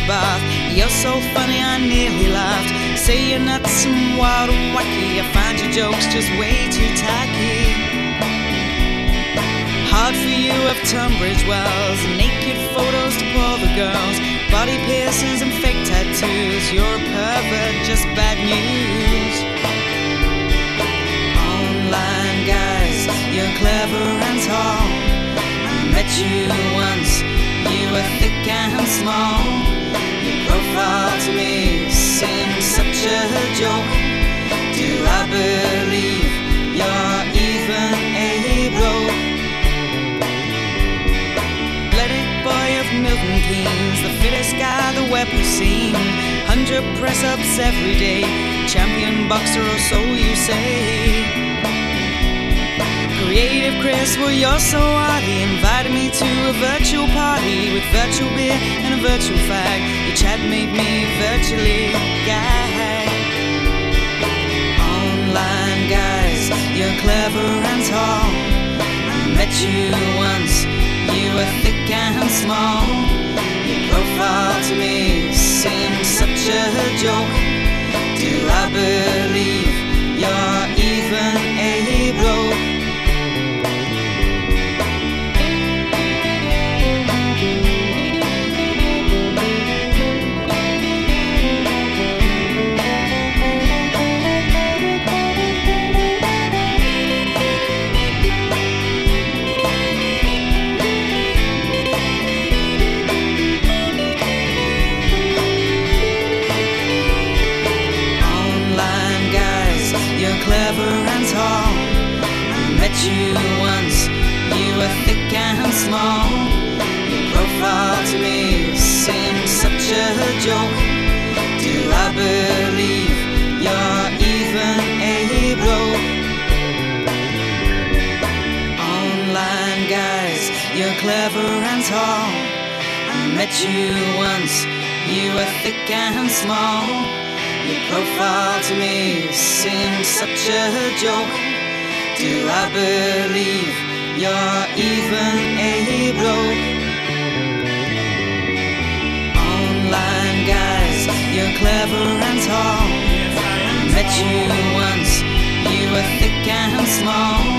bath. You're so funny I nearly laughed. Say you're nuts and wild and wacky. I find your jokes just way too tacky. Hard for you of Tunbridge Wells, naked photos to pull the girls, body piercings and fake tattoos. You're a pervert, just bad news. Online guys, you're clever and tall. I met you once, you were thick and small. Your profile to me seemed such a joke. Do I believe you're even a bloke? Boy of Milton Keynes, the fittest guy the web has seen. 100 press-ups every day, champion boxer or so you say. Creative Chris, well you're so arty, invited me to a virtual party with virtual beer and a virtual fag. Your chat made me virtually gag. Online guys, you're clever and tall. I met you once, you were thick and small. Your profile to me seemed such a joke. Do I believe you're even a bloke? Clever and tall. I met you once, you were thick and small. Your profile to me seemed such a joke. Do I believe you're even a bloke? Online guys, you're clever and tall. I met you once, you were thick and small. Your profile to me seemed such a joke. Do I believe you're even a bloke? Online guys, you're clever and tall. I met you once, you were thick and small.